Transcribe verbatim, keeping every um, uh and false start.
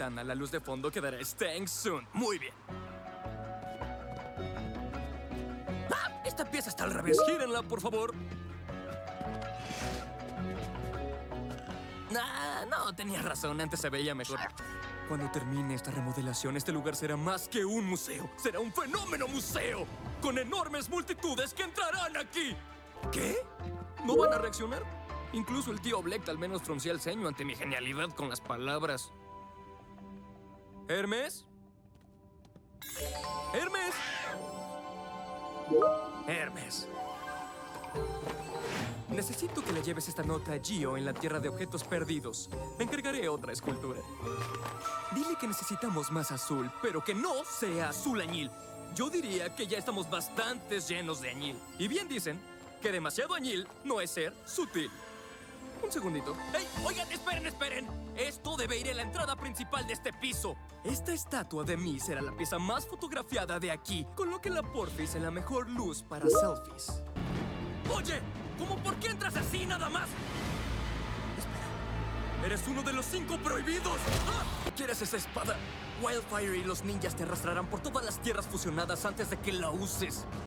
ventana, la luz de fondo quedará Staying Soon. Muy bien. ¡Ah! Esta pieza está al revés. Gírenla, por favor. Ah, no, tenías razón. Antes se veía mejor. Cuando termine esta remodelación, este lugar será más que un museo. Será un fenómeno museo, con enormes multitudes que entrarán aquí. ¿Qué? ¿No van a reaccionar? Incluso el tío Black al menos fruncía el ceño ante mi genialidad con las palabras. ¿Hermes? ¿Hermes? Hermes. Necesito que le lleves esta nota a Gio en la Tierra de Objetos Perdidos. Le encargaré otra escultura. Dile que necesitamos más azul, pero que no sea azul añil. Yo diría que ya estamos bastante llenos de añil. Y bien dicen que demasiado añil no es ser sutil. Un segundito. ¡Ey! Oigan, esperen, esperen. Esto debe ir en la entrada principal de este piso. Esta estatua de mí será la pieza más fotografiada de aquí, con lo que la porfis en la mejor luz para selfies. Oye, ¿cómo por qué entras así nada más? Espera. Eres uno de los cinco prohibidos. ¡Ah! ¿Quieres esa espada? Wildfire y los ninjas te arrastrarán por todas las tierras fusionadas antes de que la uses.